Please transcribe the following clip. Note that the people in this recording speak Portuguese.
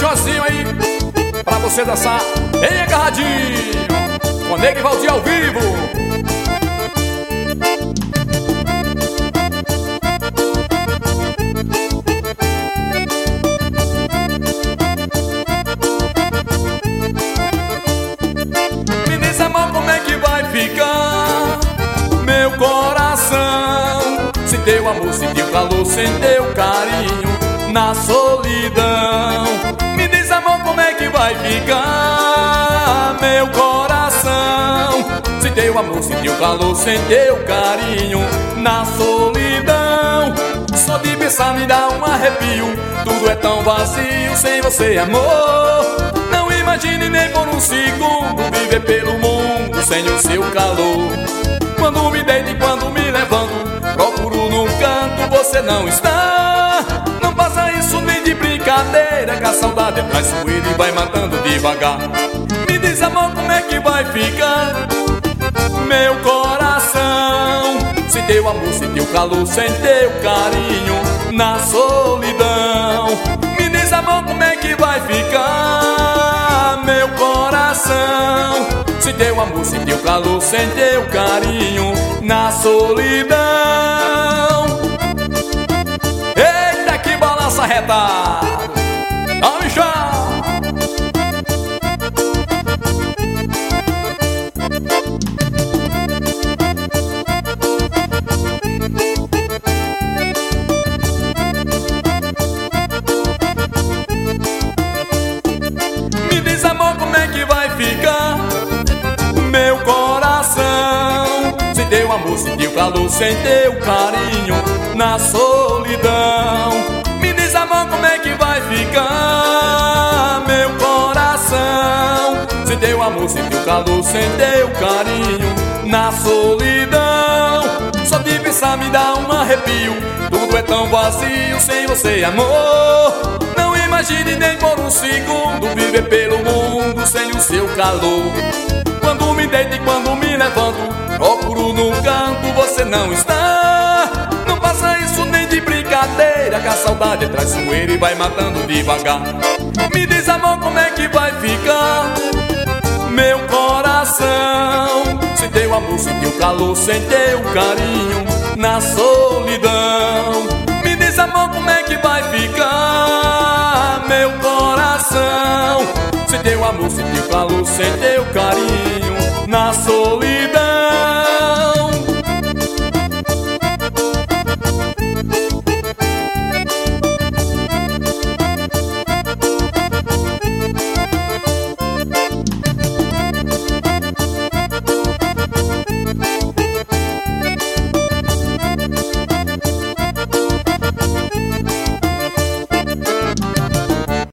showzinho aí pra você dançar bem agarradinho com Neg e Valdir ao vivo. Me diz, amor, como é que vai ficar meu coração se teu amor sentiu calor, sem teu carinho na solidão? Me diz, amor, como é que vai ficar meu coração se teu amor sentiu calor, sem teu carinho na solidão? Só de pensar me dá um arrepio, tudo é tão vazio sem você, amor. Não imagine nem por um segundo viver pelo mundo sem o seu calor. Quando me deito e quando me levanto, procuro num canto, você não está. Não faça isso nem de brincadeira, que a saudade é traiçoeira e vai matando devagar. Me diz, amor, como é que vai ficar meu coração se teu amor sentiu calor, sem teu carinho na solidão? Me diz, amor, como é que vai ficar meu coração se teu amor sentiu calor, sem teu carinho na solidão? Eita, que balança retada! Vamos já! Me diz, amor, como é que vai ficar meu coração se teu amor sentiu calor, sem teu carinho na solidão? Me diz, amor, como é que vai ficar meu coração se teu amor sentiu calor, sem teu carinho na solidão? Só de pensar me dá um arrepio, tudo é tão vazio sem você, amor. Não imagine nem por um segundo viver pelo mundo sem o seu calor. Quando me deito e quando me levanto, procuro num canto, você não está. Não faça isso nem de brincadeira, que a saudade é traiçoeira e vai matando devagar. Me diz, amor, como é que vai ficar meu coração se teu amor sentiu calor, sem teu carinho na solidão? Me diz, amor, como é que vai ficar meu coração se teu amor sentiu calor, sem teu carinho na solidão?